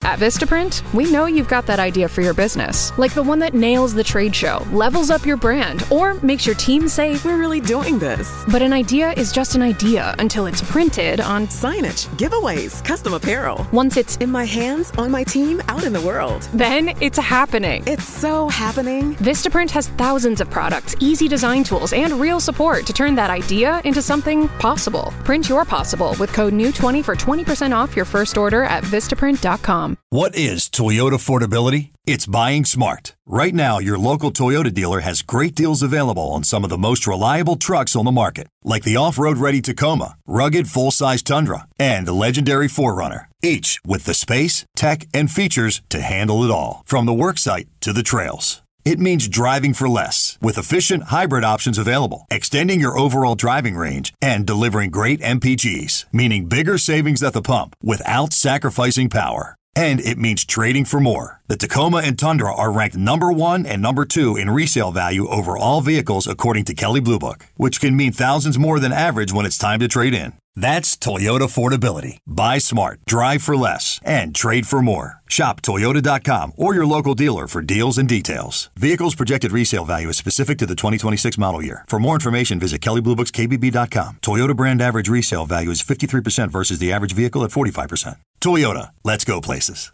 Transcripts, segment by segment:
At Vistaprint, we know you've got that idea for your business, like the one that nails the trade show, levels up your brand, or makes your team say, "We're really doing this." But an idea is just an idea until it's printed on signage, giveaways, custom apparel. Once it's in my hands, on my team, out in the world. Then it's happening. It's so happening. Vistaprint has thousands of products, easy design tools, and real support to turn that idea into something possible. Print your possible with code NEW20 for 20% off your first order at Vistaprint.com. What is Toyota affordability? It's buying smart. Right now, your local Toyota dealer has great deals available on some of the most reliable trucks on the market, like the off-road ready Tacoma, rugged full-size Tundra, and the legendary 4Runner, each with the space, tech, and features to handle it all, from the worksite to the trails. It means driving for less, with efficient hybrid options available, extending your overall driving range, and delivering great MPGs, meaning bigger savings at the pump without sacrificing power. And it means trading for more. The Tacoma and Tundra are ranked number 1 and number 2 in resale value over all vehicles according to Kelley Blue Book, which can mean thousands more than average when it's time to trade in. That's Toyota affordability. Buy smart, drive for less, and trade for more. Shop Toyota.com or your local dealer for deals and details. Vehicles projected resale value is specific to the 2026 model year. For more information, visit KelleyBlueBooksKBB.com. Toyota brand average resale value is 53% versus the average vehicle at 45%. Toyota, let's go places.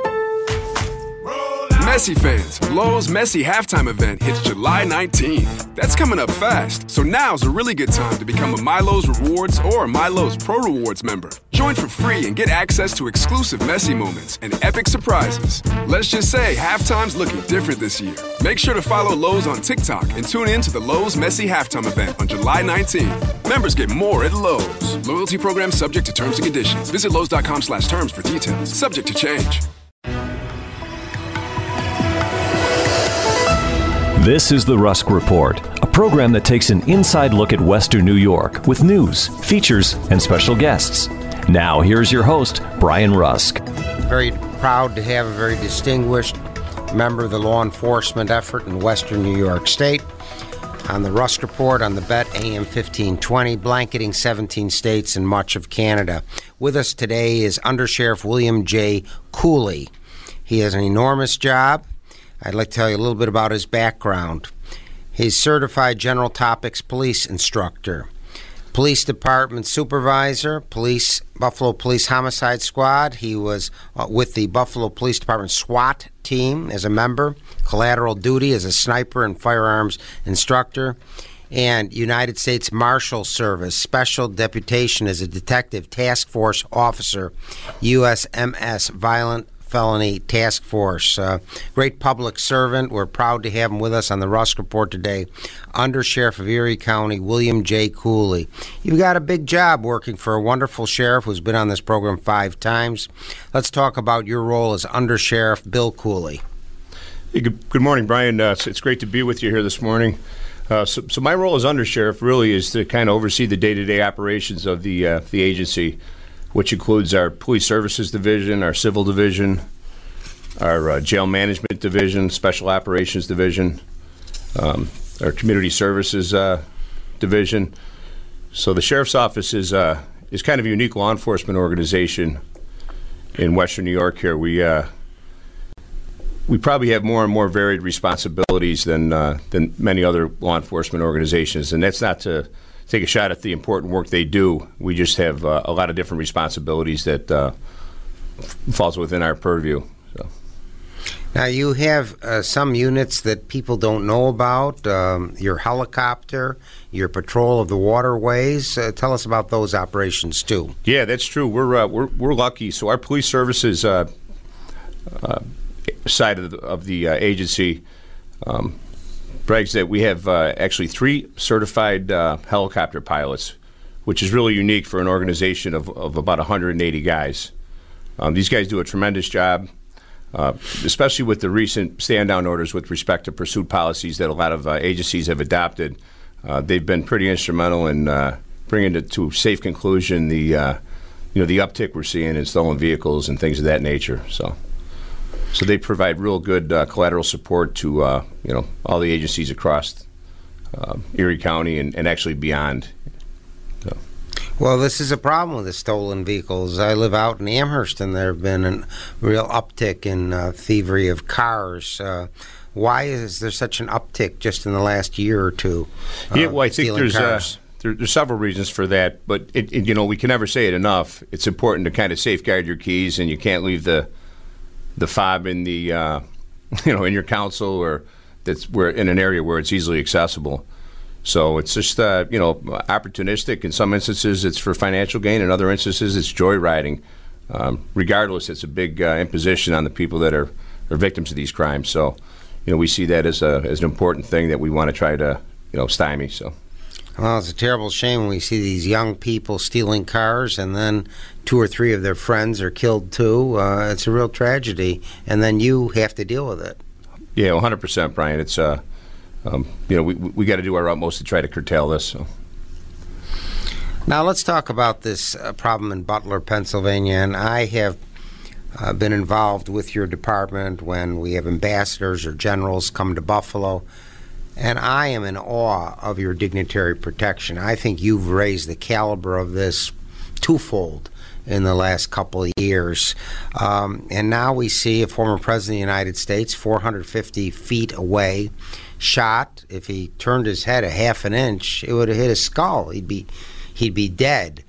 Messi fans, Lowe's Messi halftime event hits July 19th. That's coming up fast, so now's a really good time to become a MyLowe's Rewards or MyLowe's Pro Rewards member. Join for free and get access to exclusive Messi moments and epic surprises. Let's just say halftime's looking different this year. Make sure to follow Lowe's on TikTok and tune in to the Lowe's Messi halftime event on July 19th. Members get more at Lowe's. Loyalty program subject to terms and conditions. Visit Lowe's.com/terms for details. Subject to change. This is the Rusk Report, a program that takes an inside look at Western New York with news, features, and special guests. Now, here's your host, Brian Rusk. Very proud to have a very distinguished member of the law enforcement effort in Western New York State on the Rusk Report on the Bet AM 1520, blanketing 17 states and much of Canada. With us today is Undersheriff William J. Cooley. He has an enormous job. I'd like to tell you a little bit about his background. He's certified general topics police instructor, police department supervisor, Buffalo Police Homicide Squad. He was with the Buffalo Police Department SWAT team as a member, collateral duty as a sniper and firearms instructor, and United States Marshal Service Special Deputation as a detective task force officer, USMS Violent Felony Task Force. Great public servant. We're proud to have him with us on the Rusk Report today. Undersheriff of Erie County, William J. Cooley. You've got a big job working for a wonderful sheriff who's been on this program 5 times. Let's talk about your role as Undersheriff Bill Cooley. Hey, good morning, Brian. It's great to be with you here this morning. So my role as Undersheriff really is to kind of oversee the day-to-day operations of the agency, which includes our Police Services Division, our Civil Division, our Jail Management Division, Special Operations Division, our Community Services Division. So the Sheriff's Office is kind of a unique law enforcement organization in Western New York here. We probably have more and more varied responsibilities than many other law enforcement organizations, and that's not to take a shot at the important work they do. We just have a lot of different responsibilities that falls within our purview. So. Now, you have some units that people don't know about, your helicopter, your patrol of the waterways. Tell us about those operations, too. Yeah, that's true. We're lucky. So our police services side of the agency brags that we have actually 3 certified helicopter pilots, which is really unique for an organization of about 180 guys. These guys do a tremendous job, especially with the recent stand-down orders with respect to pursuit policies that a lot of agencies have adopted. They've been pretty instrumental in bringing to safe conclusion the uptick we're seeing in stolen vehicles and things of that nature. So they provide real good collateral support to all the agencies across Erie County and actually beyond. So. Well, this is a problem with the stolen vehicles. I live out in Amherst, and there have been a real uptick in thievery of cars. Why is there such an uptick just in the last year or two? I think there's several reasons for that, but we can never say it enough. It's important to kind of safeguard your keys, and you can't leave the fob in the in your console, or we're in an area where it's easily accessible. So it's just opportunistic. In some instances, it's for financial gain. In other instances, it's joyriding. Regardless, it's a big imposition on the people that are victims of these crimes. So, we see that as an important thing that we want to try to stymie. So. Well, it's a terrible shame when we see these young people stealing cars, and then 2 or 3 of their friends are killed too. It's a real tragedy, and then you have to deal with it. Yeah, 100%, Brian. It's we got to do our utmost to try to curtail this. So. Now let's talk about this problem in Butler, Pennsylvania, and I have been involved with your department when we have ambassadors or generals come to Buffalo, and I am in awe of your dignitary protection. I think you've raised the caliber of this twofold in the last couple of years. And now we see a former president of the United States 450 feet away, shot. If he turned his head a half an inch, it would have hit his skull. He'd be dead.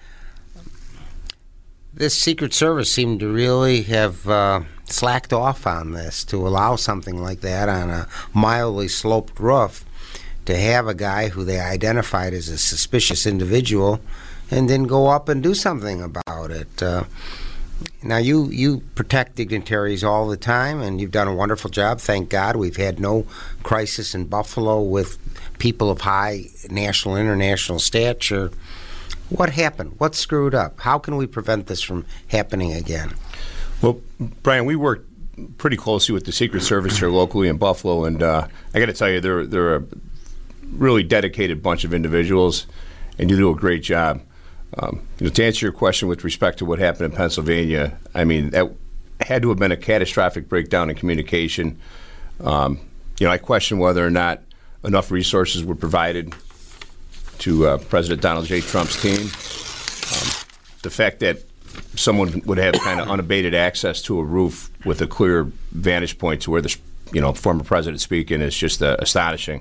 This Secret Service seemed to really have slacked off on this to allow something like that on a mildly sloped roof, to have a guy who they identified as a suspicious individual and then go up and do something about it. Now, you protect dignitaries all the time, and you've done a wonderful job. Thank God we've had no crisis in Buffalo with people of high national and international stature. What happened? What screwed up? How can we prevent this from happening again? Well, Brian, we work pretty closely with the Secret Service here locally in Buffalo, and I got to tell you, they're a really dedicated bunch of individuals, and you do a great job. To answer your question with respect to what happened in Pennsylvania, I mean, that had to have been a catastrophic breakdown in communication. I question whether or not enough resources were provided to President Donald J. Trump's team. The fact that someone would have kind of unabated access to a roof with a clear vantage point to where the former president is speaking is just astonishing.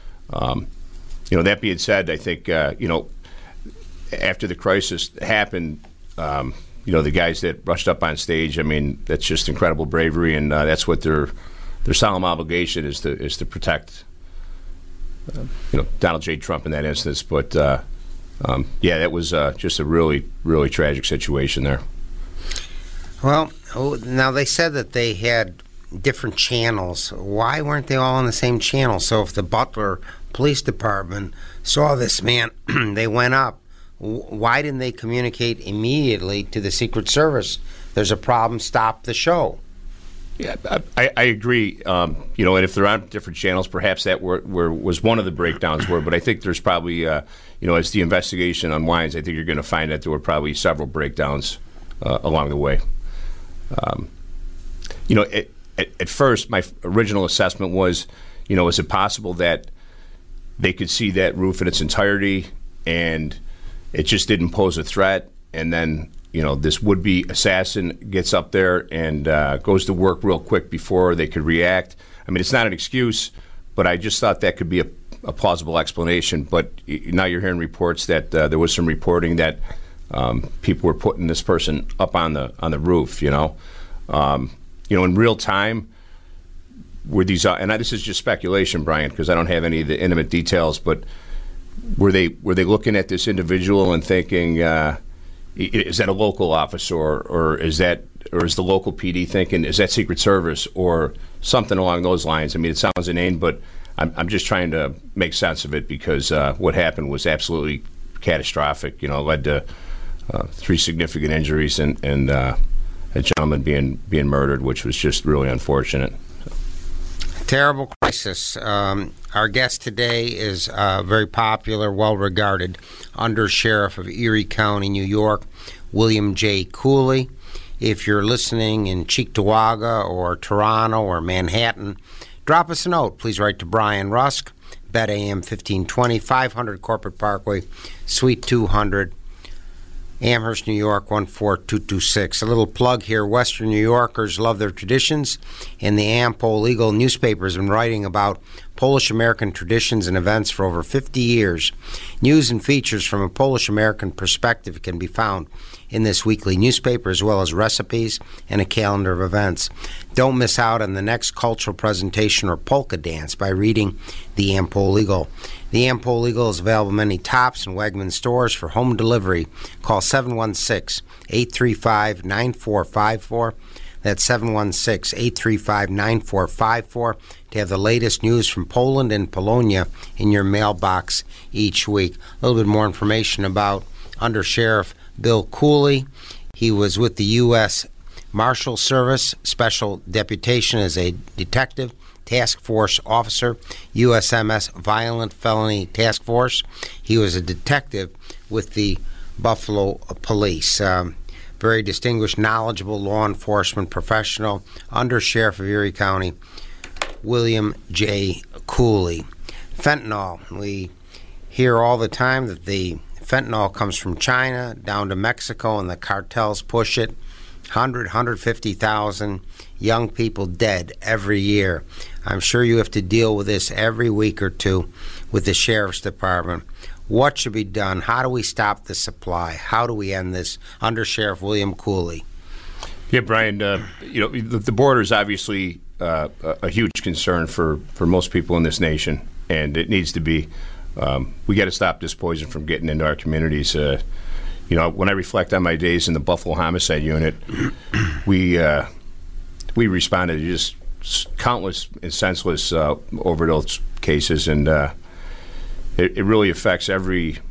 That being said, I think after the crisis happened, the guys that rushed up on stage, I mean, that's just incredible bravery, and that's what their solemn obligation is to protect Donald J. Trump in that instance. But that was just a really, really tragic situation there. Well, now they said that they had different channels. Why weren't they all on the same channel? So if the Butler Police Department saw this man, they went up. Why didn't they communicate immediately to the Secret Service? There's a problem, stop the show. Yeah, I agree. And if they're on different channels, perhaps that was one of the breakdowns. But I think there's probably, as the investigation unwinds, I think you're going to find that there were probably several breakdowns along the way. At first, my original assessment was, is it possible that they could see that roof in its entirety and it just didn't pose a threat, and then this would-be assassin gets up there and goes to work real quick before they could react. I mean, it's not an excuse, but I just thought that could be a plausible explanation. But now you're hearing reports that there was some reporting that people were putting this person up on the roof. In real time, were these? And this is just speculation, Brian, because I don't have any of the intimate details. But were they looking at this individual and thinking? Is that a local officer, or is the local PD thinking, is that Secret Service or something along those lines? I mean, it sounds inane, but I'm just trying to make sense of it because what happened was absolutely catastrophic. Led to 3 significant injuries and a gentleman being murdered, which was just really unfortunate. Terrible crisis. Our guest today is very popular, well-regarded Undersheriff of Erie County, New York, William J. Cooley. If you're listening in Cheektowaga or Toronto or Manhattan, drop us a note. Please write to Brian Rusk, Bet AM 1520, 500 Corporate Parkway, Suite 200, Amherst, New York, 14226. A little plug here. Western New Yorkers love their traditions, and the Am-Pol Eagle newspaper has been writing about Polish-American traditions and events for over 50 years. News and features from a Polish-American perspective can be found in this weekly newspaper, as well as recipes and a calendar of events. Don't miss out on the next cultural presentation or polka dance by reading the Am-Pol Eagle. The Am-Pol Eagle is available in many Tops and Wegmans stores. For home delivery, call 716-835-9454. That's 716-835-9454 to have the latest news from Poland and Polonia in your mailbox each week. A little bit more information about Under Sheriff Bill Cooley. He was with the U.S. Marshal Service Special Deputation as a detective, task force officer, USMS Violent Felony Task Force. He was a detective with the Buffalo Police. Very distinguished, knowledgeable law enforcement professional, Under Sheriff of Erie County, William J. Cooley. Fentanyl. We hear all the time that the fentanyl comes from China down to Mexico, and the cartels push it. 150,000 young people dead every year. I'm sure you have to deal with this every week or two with the Sheriff's Department. What should be done? How do we stop the supply? How do we end this? Under Sheriff William Cooley. Yeah, Brian, the border is obviously a huge concern for most people in this nation, and it needs to be. We got to stop this poison from getting into our communities. When I reflect on my days in the Buffalo Homicide Unit, we responded to just countless and senseless overdose cases, and it really affects every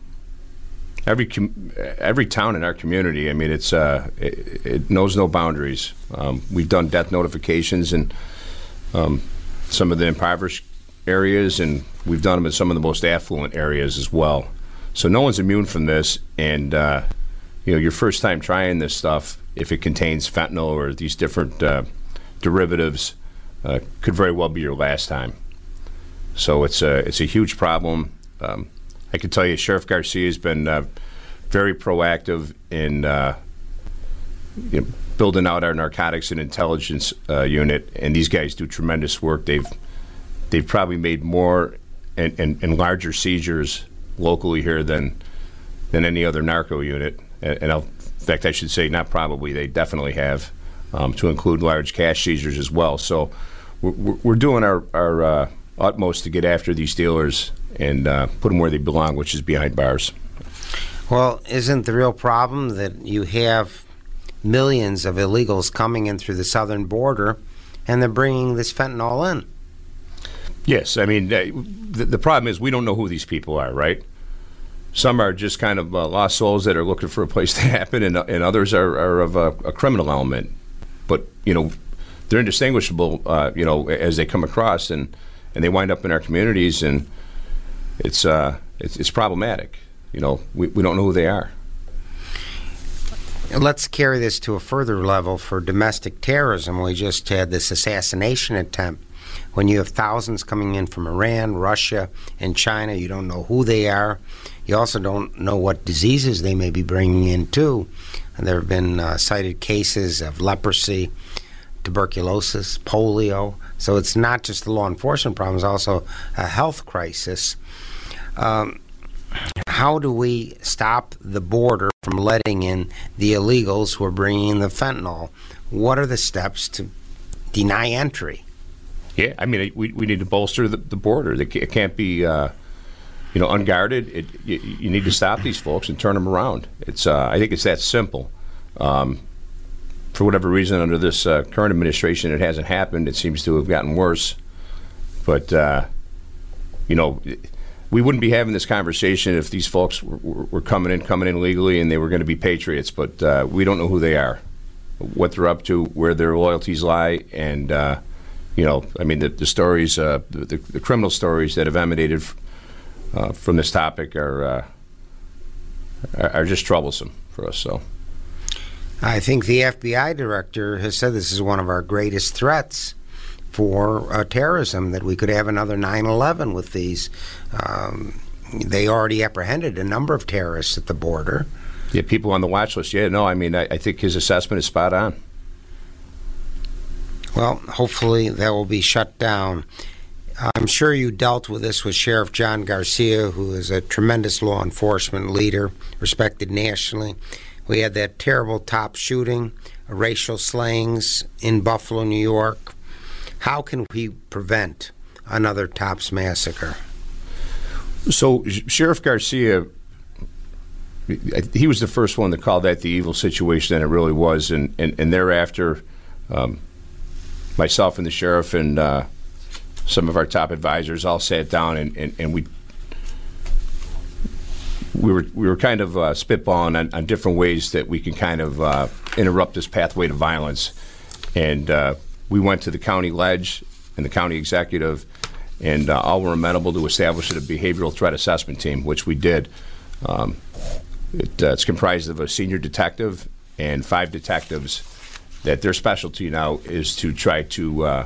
town in our community. I mean, it knows no boundaries. We've done death notifications in some of the impoverished areas, and we've done them in some of the most affluent areas as well. So no one's immune from this, and your first time trying this stuff, if it contains fentanyl or these different derivatives, could very well be your last time. So it's a huge problem. I can tell you, Sheriff Garcia has been very proactive in building out our narcotics and intelligence unit, and these guys do tremendous work. They've probably made more and larger seizures locally here than any other narco unit. And in fact, I should say not probably, they definitely have, to include large cash seizures as well. So we're doing our utmost to get after these dealers and put them where they belong, which is behind bars. Well, isn't the real problem that you have millions of illegals coming in through the southern border, and they're bringing this fentanyl in? Yes, I mean, the problem is we don't know who these people are, right? Some are just kind of lost souls that are looking for a place to happen, and others are of a criminal element. But, they're indistinguishable, as they come across, and they wind up in our communities, and it's problematic. We don't know who they are. Let's carry this to a further level for domestic terrorism. We just had this assassination attempt. When you have thousands coming in from Iran, Russia, and China, you don't know who they are. You also don't know what diseases they may be bringing in, too. And there have been cited cases of leprosy, tuberculosis, polio. So it's not just the law enforcement problem, it's also a health crisis. How do we stop the border from letting in the illegals who are bringing in the fentanyl? What are the steps to deny entry? Yeah, I mean, we need to bolster the border. It can't be, unguarded. You need to stop these folks and turn them around. I think it's that simple. For whatever reason, under this current administration, it hasn't happened. It seems to have gotten worse. But, we wouldn't be having this conversation if these folks were coming in legally and they were going to be patriots. But we don't know who they are, what they're up to, where their loyalties lie, and the stories, the criminal stories that have emanated from this topic are just troublesome for us. So, I think the FBI director has said this is one of our greatest threats for terrorism, that we could have another 9/11 with these. They already apprehended a number of terrorists at the border. Yeah, people on the watch list. Yeah, no, I mean, I think his assessment is spot on. Well, hopefully that will be shut down. I'm sure you dealt with this with Sheriff John Garcia, who is a tremendous law enforcement leader, respected nationally. We had that terrible TOP shooting, racial slayings in Buffalo, New York. How can we prevent another TOPS massacre? So Sheriff Garcia, he was the first one to call that the evil situation that it really was, and thereafter, myself and the sheriff and some of our top advisors all sat down and we were kind of spitballing on different ways that we can kind of interrupt this pathway to violence. And we went to the county ledge and the county executive, and all were amenable to establishing a behavioral threat assessment team, which we did. It's comprised of a senior detective and 5 detectives that their specialty now is to try to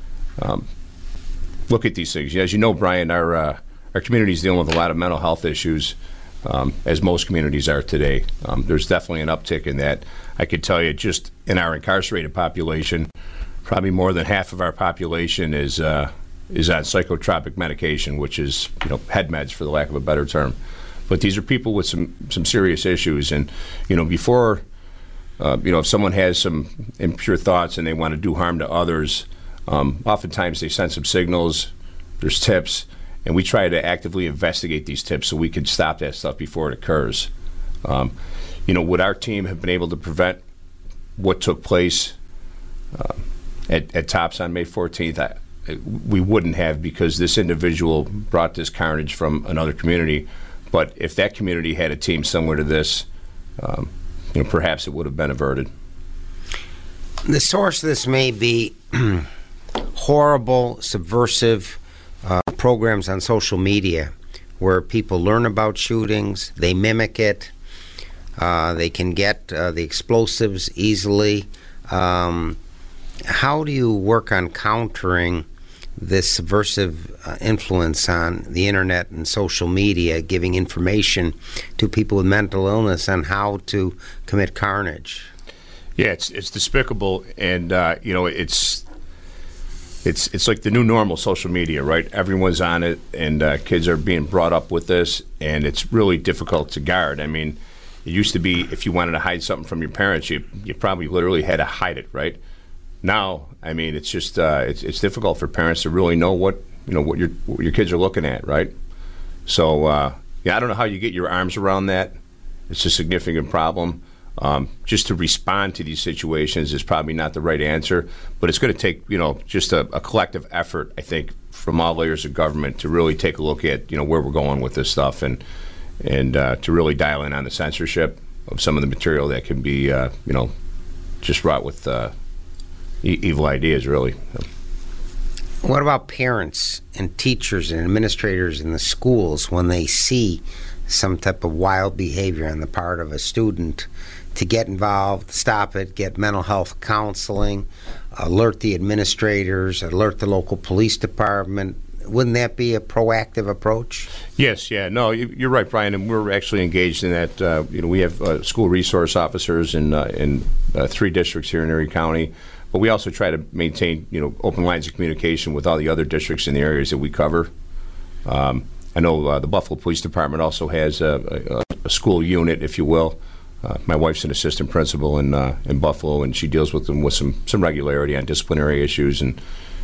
look at these things. As you know, Brian, our community is dealing with a lot of mental health issues, as most communities are today. There's definitely an uptick in that. I could tell you, just in our incarcerated population, probably more than half of our population is on psychotropic medication, which is head meds, for the lack of a better term. But these are people with some serious issues, and before if someone has some impure thoughts and they want to do harm to others, oftentimes they send some signals, there's tips, and we try to actively investigate these tips so we can stop that stuff before it occurs. Would our team have been able to prevent what took place at TOPS on May 14th? We wouldn't have, because this individual brought this carnage from another community. But if that community had a team similar to this, perhaps it would have been averted. The source of this may be horrible, subversive programs on social media where people learn about shootings, they mimic it, they can get the explosives easily. How do you work on countering this subversive influence on the internet and social media, giving information to people with mental illness on how to commit carnage? Yeah, it's despicable, and it's like the new normal, social media, right? Everyone's on it, and kids are being brought up with this, and it's really difficult to guard. I mean, it used to be if you wanted to hide something from your parents, you probably literally had to hide it, right? Now, I mean, it's just it's difficult for parents to really know what your kids are looking at, right? So, I don't know how you get your arms around that. It's a significant problem. Just to respond to these situations is probably not the right answer, but it's going to take just a collective effort, I think, from all layers of government to really take a look at where we're going with this stuff, and to really dial in on the censorship of some of the material that can be just wrought with evil ideas, really. What about parents and teachers and administrators in the schools when they see some type of wild behavior on the part of a student, to get involved, stop it, get mental health counseling, alert the administrators, alert the local police department? Wouldn't that be a proactive approach? Yes, yeah. No, you're right, Brian, and we're actually engaged in that. We have school resource officers in 3 districts here in Erie County. But we also try to maintain, open lines of communication with all the other districts in the areas that we cover. I know the Buffalo Police Department also has a school unit, if you will. My wife's an assistant principal in Buffalo, and she deals with them with some regularity on disciplinary issues and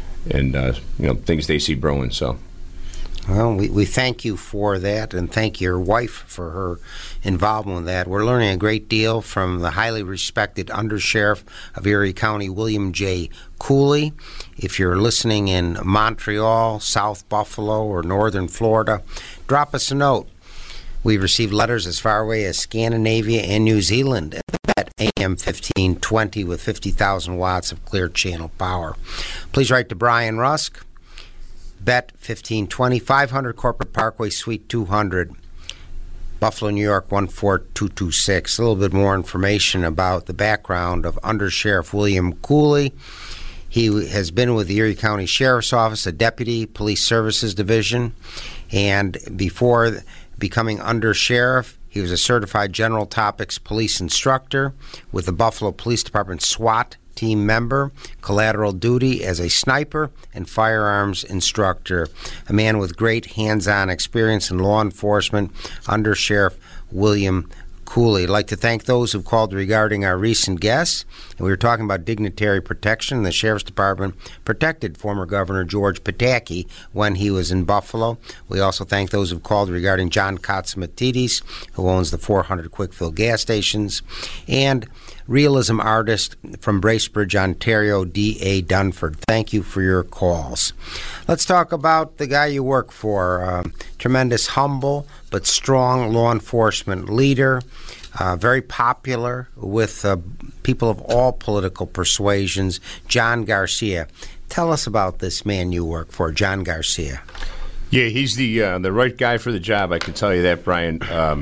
things they see brewing. So. Well, we thank you for that, and thank your wife for her involvement with that. We're learning a great deal from the highly respected Undersheriff of Erie County, William J. Cooley. If you're listening in Montreal, South Buffalo, or Northern Florida, drop us a note. We've received letters as far away as Scandinavia and New Zealand at AM 1520 with 50,000 watts of clear channel power. Please write to Brian Rusk, Bet 1520, 500 Corporate Parkway, Suite 200, Buffalo, New York 14226. A little bit more information about the background of Undersheriff William Cooley. He has been with the Erie County Sheriff's Office, a deputy police services division, and before becoming Undersheriff, He was a certified General Topics police instructor with the Buffalo Police Department SWAT team member, collateral duty as a sniper and firearms instructor. A man with great hands-on experience in law enforcement, Under Sheriff William Cooley. I'd like to thank those who've called regarding our recent guests. And we were talking about dignitary protection. The Sheriff's Department protected former Governor George Pataki when he was in Buffalo. We also thank those who've called regarding John Katsimatidis, who owns the 400 quick-fill gas stations, and realism artist from Bracebridge, Ontario, D.A. Dunford. Thank you for your calls. Let's talk about the guy you work for. Tremendous, humble, but strong law enforcement leader. Very popular with people of all political persuasions, John Garcia. Tell us about this man you work for, John Garcia. Yeah, he's the right guy for the job, I can tell you that, Brian.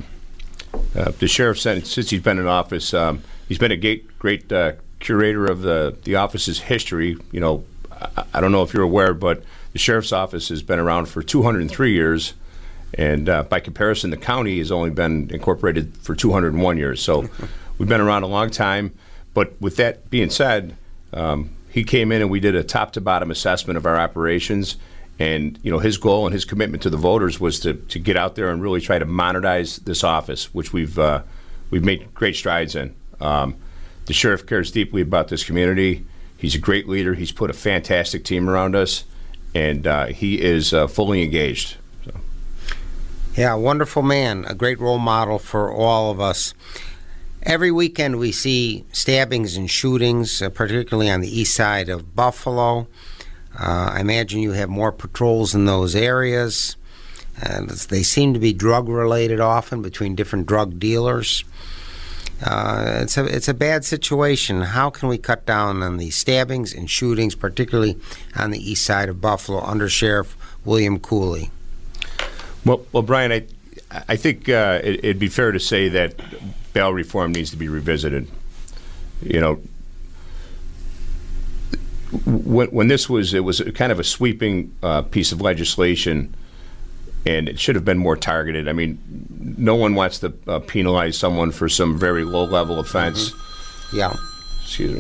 The sheriff, since he's been in office, he's been a great curator of the office's history. You know, I don't know if you're aware, but the sheriff's office has been around for 203 years. And by comparison, the county has only been incorporated for 201 years. So we've been around a long time. But with that being said, he came in and we did a top-to-bottom assessment of our operations. And, you know, his goal and his commitment to the voters was to get out there and really try to modernize this office, which we've made great strides in. The sheriff cares deeply about this community. He's a great leader. He's put a fantastic team around us. And he is fully engaged. Yeah, wonderful man, a great role model for all of us. Every weekend we see stabbings and shootings, particularly on the east side of Buffalo. I imagine you have more patrols in those areas. They seem to be drug-related often between different drug dealers. It's a bad situation. How can we cut down on the stabbings and shootings, particularly on the east side of Buffalo, Under Sheriff William Cooley? Well, Brian, I think it'd be fair to say that bail reform needs to be revisited. You know, when it was kind of a sweeping piece of legislation, and it should have been more targeted. I mean, no one wants to penalize someone for some very low-level offense. Mm-hmm. Yeah. Excuse me.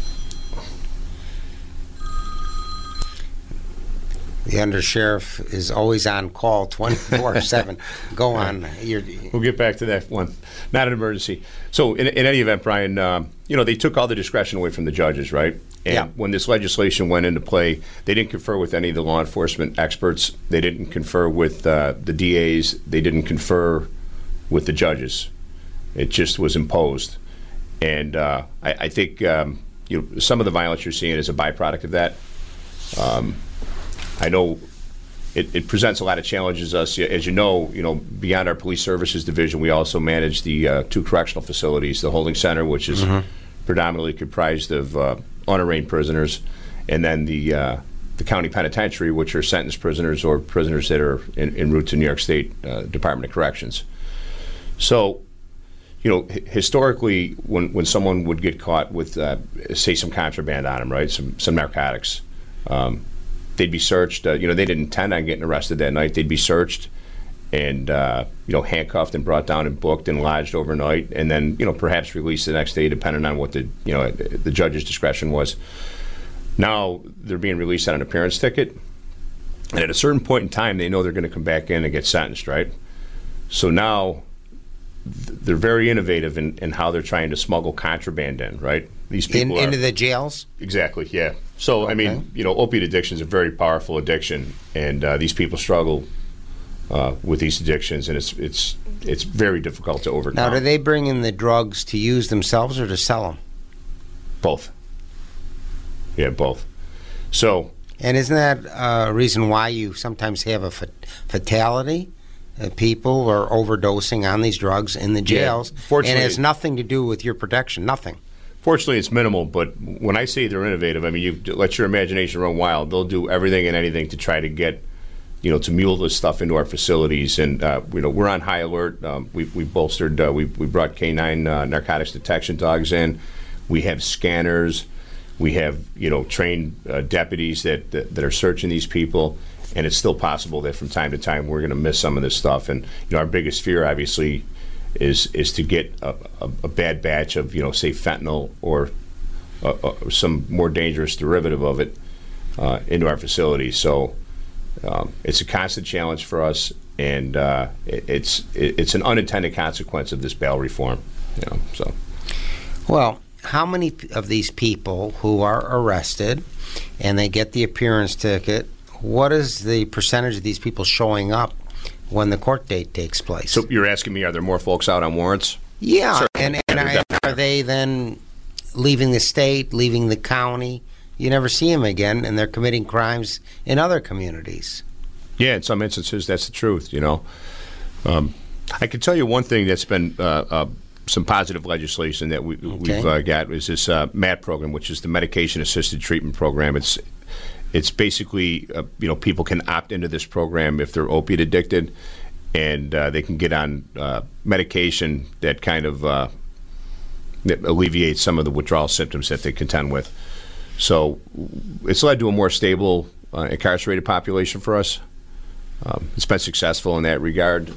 The undersheriff is always on call 24/7. Go on. We'll get back to that one. Not an emergency. So in any event, Brian, they took all the discretion away from the judges, right? And when this legislation went into play, they didn't confer with any of the law enforcement experts. They didn't confer with the DAs. They didn't confer with the judges. It just was imposed. And I think some of the violence you're seeing is a byproduct of that. I know it presents a lot of challenges us. As you know, beyond our police services division, we also manage the 2 correctional facilities, the holding center, which is predominantly comprised of unarraigned prisoners, and then the county penitentiary, which are sentenced prisoners or prisoners that are en route to New York State Department of Corrections. So, historically, when someone would get caught with, say, some contraband on them, right, some narcotics, they'd be searched. They didn't intend on getting arrested that night. They'd be searched and, handcuffed and brought down and booked and lodged overnight, and then, perhaps released the next day, depending on what the judge's discretion was. Now they're being released on an appearance ticket, and at a certain point in time, they know they're going to come back in and get sentenced, right? So now they're very innovative in how they're trying to smuggle contraband in, right? These people into the jails? Exactly, yeah. So, okay. I mean, opiate addiction is a very powerful addiction, and these people struggle with these addictions, and it's very difficult to overcome. Now, do they bring in the drugs to use themselves or to sell them? Both. Yeah, both. So. And isn't that a reason why you sometimes have a fatality? People are overdosing on these drugs in the jails, and it has nothing to do with your protection, nothing. Fortunately, it's minimal, but when I say they're innovative, I mean, you let your imagination run wild. They'll do everything and anything to try to get, to mule this stuff into our facilities. And, we're on high alert. We bolstered, we brought K9 narcotics detection dogs in. We have scanners. We have, trained deputies that are searching these people. And it's still possible that from time to time we're going to miss some of this stuff. And, our biggest fear, obviously, is to get a bad batch of, say, fentanyl or some more dangerous derivative of it into our facilities. So it's a constant challenge for us, and it's an unintended consequence of this bail reform. So. Well, how many of these people who are arrested and they get the appearance ticket, what is the percentage of these people showing up when the court date takes place? So you're asking me, are there more folks out on warrants? Yeah, and are they then leaving the state, leaving the county? You never see them again, and they're committing crimes in other communities. Yeah, in some instances, that's the truth, I can tell you one thing that's been some positive legislation that we've got is this MAT program, which is the Medication-Assisted Treatment Program. It's basically, people can opt into this program if they're opiate addicted, and they can get on medication that kind of that alleviates some of the withdrawal symptoms that they contend with. So it's led to a more stable incarcerated population for us. It's been successful in that regard.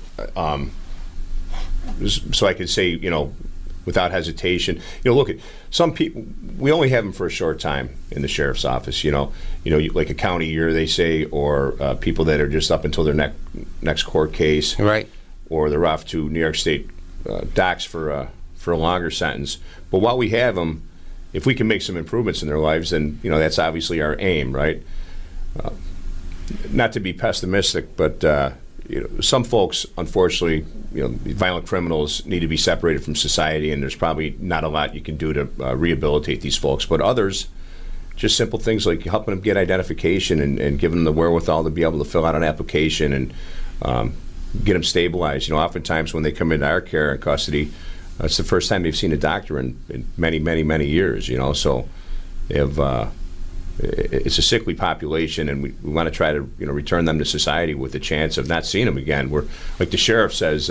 So I can say, without hesitation, look at some people. We only have them for a short time in the sheriff's office. Like a county year, they say, or people that are just up until their next court case, right? Or they're off to New York State docks for a longer sentence. But while we have them, if we can make some improvements in their lives, then that's obviously our aim, right? Not to be pessimistic, but some folks, unfortunately, violent criminals need to be separated from society, and there's probably not a lot you can do to rehabilitate these folks. But others, just simple things like helping them get identification and giving them the wherewithal to be able to fill out an application and get them stabilized. Oftentimes when they come into our care and custody, it's the first time they've seen a doctor in many, many, many years. So they have. It's a sickly population, and we want to try to return them to society with the chance of not seeing them again. We're, like the sheriff says,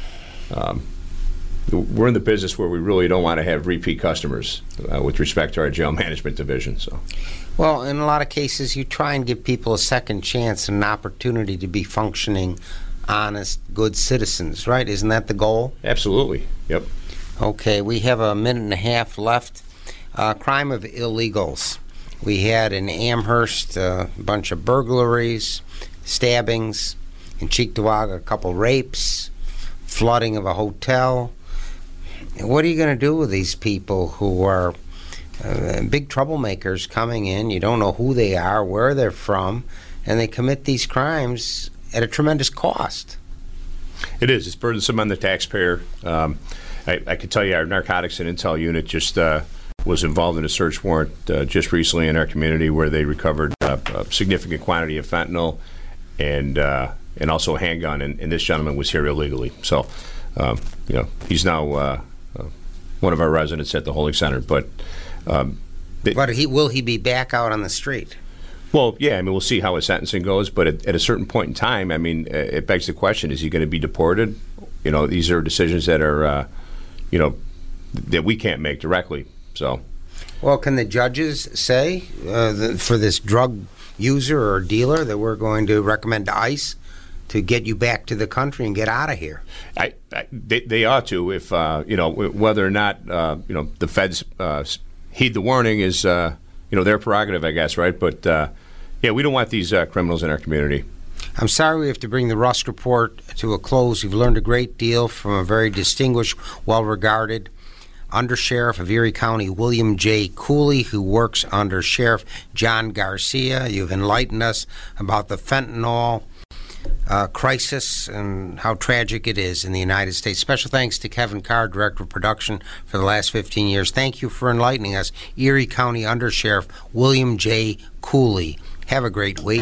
we're in the business where we really don't want to have repeat customers with respect to our jail management division. So, well, in a lot of cases, you try and give people a second chance and an opportunity to be functioning, honest, good citizens, right? Isn't that the goal? Absolutely. Yep. Okay, we have a minute and a half left. Crime of illegals. We had in Amherst a bunch of burglaries, stabbings, in Cheektowaga a couple rapes, flooding of a hotel. What are you going to do with these people who are big troublemakers coming in? You don't know who they are, where they're from, and they commit these crimes at a tremendous cost. It is. It's burdensome on the taxpayer. I can tell you our narcotics and intel unit just was involved in a search warrant just recently in our community where they recovered a significant quantity of fentanyl and also a handgun, and this gentleman was here illegally. So, he's now one of our residents at the holding center. But will he be back out on the street? Well, yeah. We'll see how his sentencing goes. But at a certain point in time, it begs the question: is he going to be deported? These are decisions that are, that we can't make directly. So, well, can the judges say for this drug user or dealer that we're going to recommend to ICE to get you back to the country and get out of here? They ought to. If whether or not the feds heed the warning is their prerogative, I guess, right? But we don't want these criminals in our community. I'm sorry we have to bring the Rusk Report to a close. You've learned a great deal from a very distinguished, well-regarded Undersheriff of Erie County, William J. Cooley, who works under Sheriff John Garcia. You've enlightened us about the fentanyl crisis and how tragic it is in the United States. Special thanks to Kevin Carr, Director of Production for the last 15 years. Thank you for enlightening us. Erie County Undersheriff William J. Cooley. Have a great week.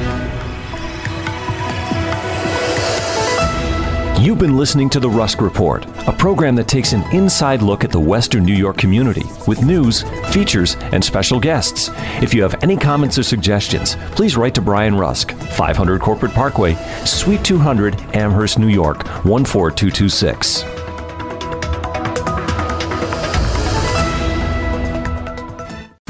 You've been listening to The Rusk Report, a program that takes an inside look at the Western New York community with news, features, and special guests. If you have any comments or suggestions, please write to Brian Rusk, 500 Corporate Parkway, Suite 200, Amherst, New York, 14226.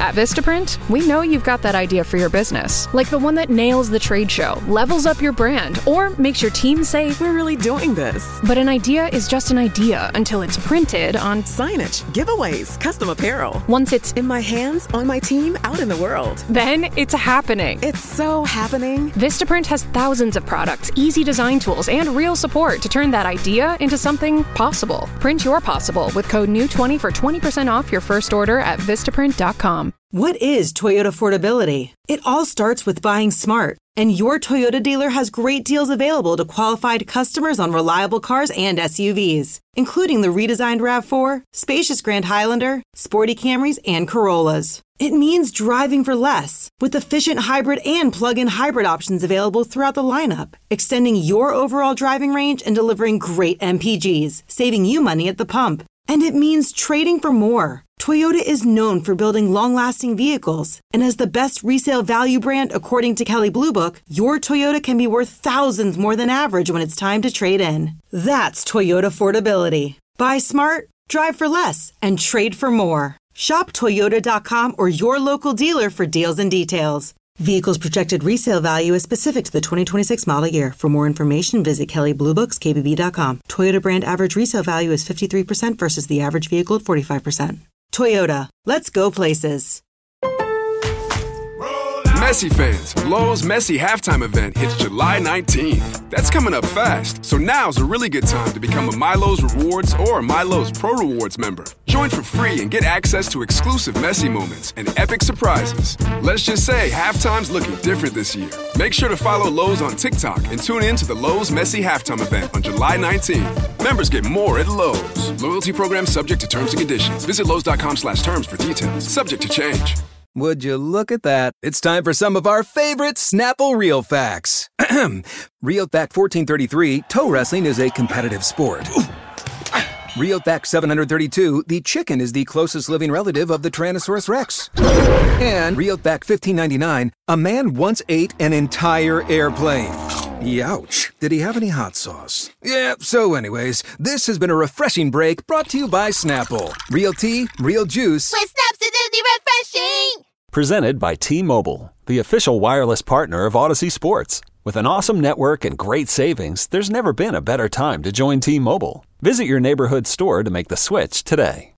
At Vistaprint, we know you've got that idea for your business, like the one that nails the trade show, levels up your brand, or makes your team say, "We're really doing this." But an idea is just an idea until it's printed on Signage, giveaways, custom apparel. Once it's In my hands, on my team, out in the world. then it's happening. It's so happening. Vistaprint has thousands of products, easy design tools, and real support to turn that idea into something possible. Print your possible with code NEW20 for 20% off your first order at Vistaprint.com. What is Toyota affordability? It all starts with buying smart. And your Toyota dealer has great deals available to qualified customers on reliable cars and SUVs, including the redesigned RAV4, spacious Grand Highlander, sporty Camrys, and Corollas. It means driving for less, with efficient hybrid and plug-in hybrid options available throughout the lineup, extending your overall driving range and delivering great MPGs, saving you money at the pump. And it means trading for more. Toyota is known for building long-lasting vehicles, and as the best resale value brand according to Kelley Blue Book, your Toyota can be worth thousands more than average when it's time to trade in. That's Toyota affordability. Buy smart, drive for less, and trade for more. Shop Toyota.com or your local dealer for deals and details. Vehicle's projected resale value is specific to the 2026 model year. For more information, visit KelleyBlueBooksKBB.com. Toyota brand average resale value is 53% versus the average vehicle at 45%. Toyota, let's go places. Messi fans, Lowe's Messi halftime event hits July 19th. That's coming up fast, so now's a really good time to become a MyLowe's Rewards or MyLowe's Pro Rewards member. Join for free and get access to exclusive Messi moments and epic surprises. Let's just say halftime's looking different this year. Make sure to follow Lowe's on TikTok and tune in to the Lowe's Messi halftime event on July 19th. Members get more at Lowe's. Loyalty program subject to terms and conditions. Visit Lowe's.com/terms for details. Subject to change. Would you look at that? It's time for some of our favorite Snapple Real Facts. Real Fact 1433, toe wrestling is a competitive sport. Real Fact 732, the chicken is the closest living relative of the Tyrannosaurus Rex. And Real Fact 1599, a man once ate an entire airplane. Youch. Did he have any hot sauce? Yeah, so anyways, this has been a refreshing break brought to you by Snapple. Real tea, real juice. With Snapsidity refreshing! Presented by T-Mobile, the official wireless partner of Odyssey Sports. With an awesome network and great savings, there's never been a better time to join T-Mobile. Visit your neighborhood store to make the switch today.